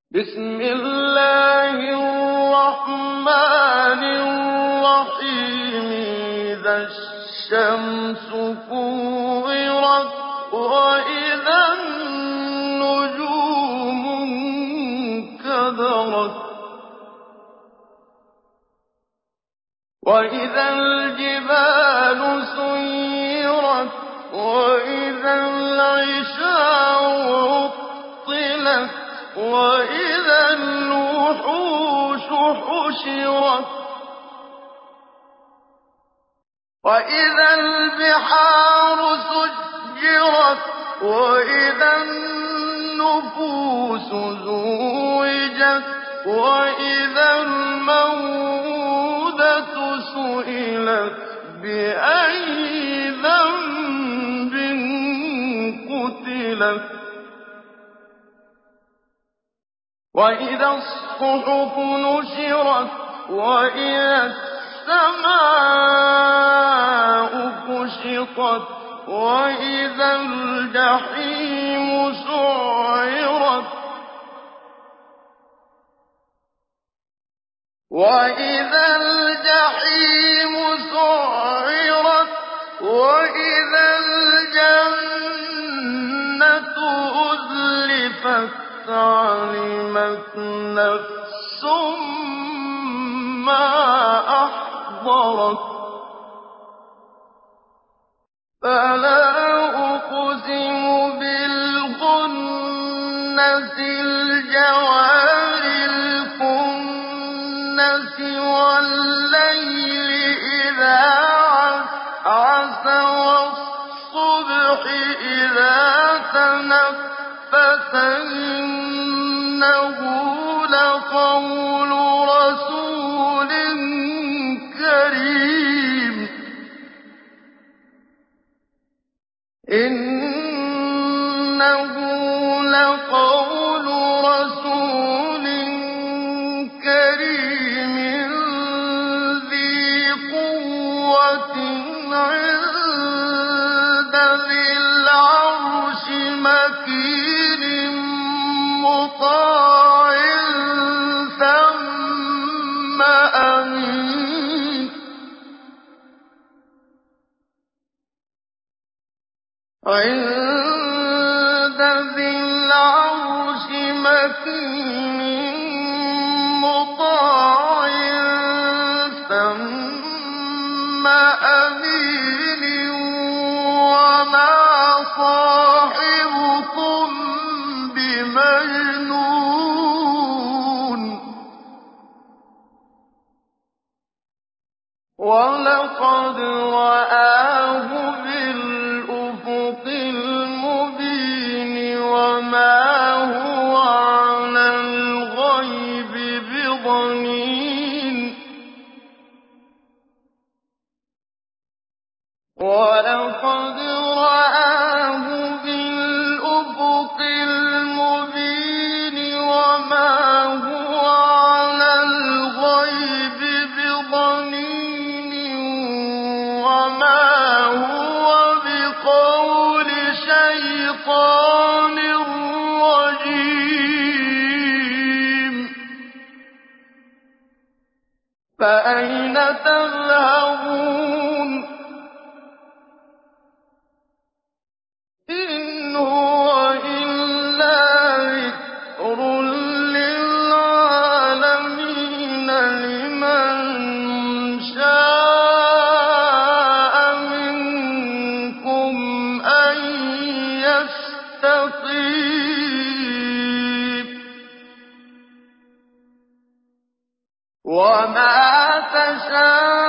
بسم الله الرحمن الرحيم إذا الشمس كورت وإذا النجوم انكدرت وإذا الجبال سيرت وإذا العشار عطلت وإذا الوحوش حشرت وإذا البحار سجرت وإذا النفوس زوجت وإذا الموءودة سئلت بأي ذنب قتلت وإذا الصحف نشرت وإذا السماء كشطت وإذا الجحيم سعرت وإذا الجحيم سعرت وإذا الجنة أزلفت علمت نفس ما أحضرت فلا أقسم بالخنس الجوار الكنس والليل إذا عسعس والصبح إذا تنفس إنه لقول رسول كريم إنه لقول رسول كريم ذي قوة عند ذي العرش مكين مطاع ثم أمين عند ذي العرش مكين مطاع ثم أمين وما صاحبكم بمجنون ولقد رآه بالأفق المبين وما هو على الغيب بضنين ولقد رآه بالأفق المبين وما هو على الغيب بضنين وما هو بقول شيطان رجيم فأين تذهبون إن هو إلا ذكر للعالمين لمن شاء منكم أن يستقيم وما تشاءون